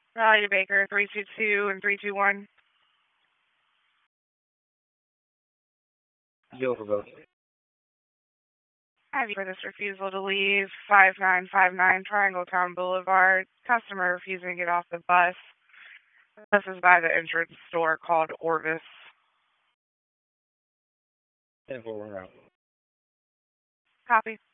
Value Baker, 322 and 321. Deal for both. Have you for this refusal to leave 5959 Triangle Town Boulevard. Customer refusing to get off the bus. This is by the entrance store called Orvis. 10-4, we're out. Copy.